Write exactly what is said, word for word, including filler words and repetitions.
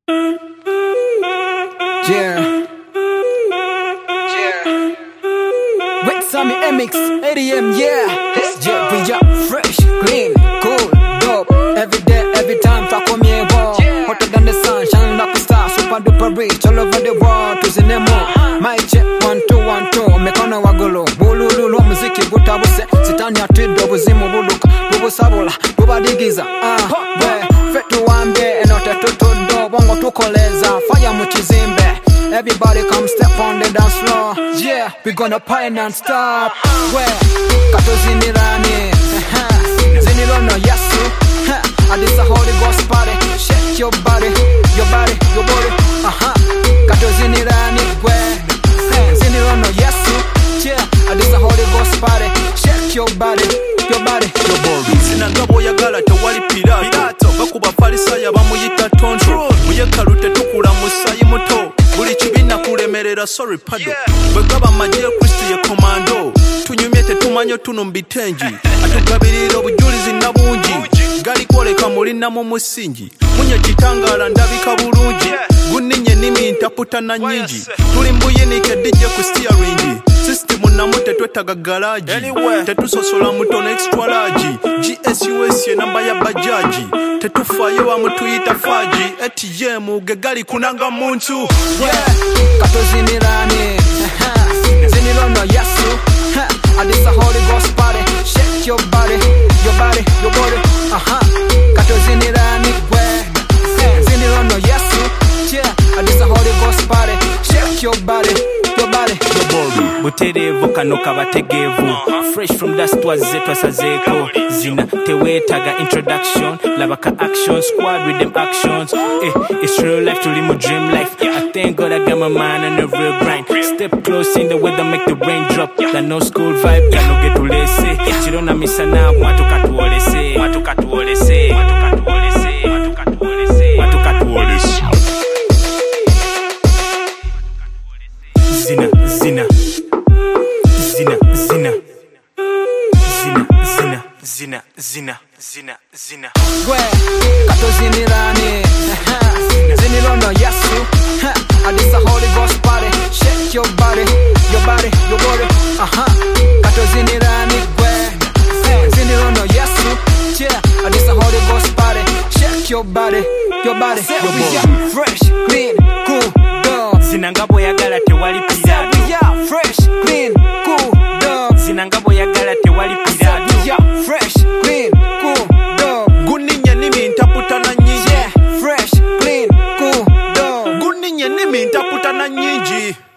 Yeah. Yeah. With Sammy M X, A D M, yeah. Yeah, we are fresh, clean, cool, dope. Every day, every time, fuck on me, war. Hotter than the sun, shining like a star. Super duper rich, all over the world. To see them more. My check, one, two, one, two. Mekono wagolo. Bululu, muziki, buta buse. Sitani ya trido, buzimu, buluka. Bubu sabula, buba digiza. Ah, we, fetu wambe, enote tutudo. Bongo tukoleza, fire muchizimbe. Everybody come step on the dance floor. Yeah, we gonna party non-stop. Where? Kato zinirani. Zinirono yasu. And this a Holy Ghost party. Shake your body, your body, your body. Uh-huh. Kato zinirani. Where? Zinirono yasu. Yeah, and this a Holy Ghost party. Shake your body, your body, your body. Sinangabo yagala tewali pirato. Bakuba falisaya bamuyita tonto. Muyekalu tetukula musayi muto. Buli kibina kulemerera sorry pado yeah. Bwegaba majje Kristo ye komando tunyumye tetumanyo tuno mbitenji atugabirira obujulizi nabungi gali kwoleka mulina mu musingi munye kitangala ndabika bulungi guninye nimi ntaputa na nyingi tuli mbuyinike D J ku steering system namote twetaga garage tetusosola mutono extra large G S U S ye namba ya bajaji tetufayo wa mutuyita faji A T M gegali kunanga muntu yeah. Kato zinirani zinirono yasu and this a Holy Ghost party. Shake your body, your body, your body. Uh-huh. Kato zinirani we zinirono yasu yeah and this a Holy Ghost party. Shake your body, your body, your body. Buterevu kano kabategevu fresh from dust twaze twasazeko zina tewetaga introduction labaka action squad with them actions eh it's real life to live my dream life I thank God I got my mind on the real grind step close in the weather make the rain drop that no school vibe that no get to lese chirona misana watu katuolese watu katuolese watu katuolese watu katuolese watu katuolese zina zina Zina, zina, zina, zina, zina, zina, zina, zina. Gwe, kato zinirani, zinirono yasu, and this a Holy Ghost party. Shake your body, your body, your body. Uh-huh. Kato zinirani, gwe, zinirono yasu, yeah, and this a Holy Ghost party. Shake your body, your body, your body. Fresh, clean, cool, dog. Zinangabo yagala tewali pirato. Yeah, fresh, clean, cool, dog. Zinangabo yagala tewali pirato. Yeah, fresh, clean, cool, dog. Guninye nimi ntaputa na nyingi. Yeah, fresh, clean, cool, dog. Guninye nimi ntaputa na nyingi.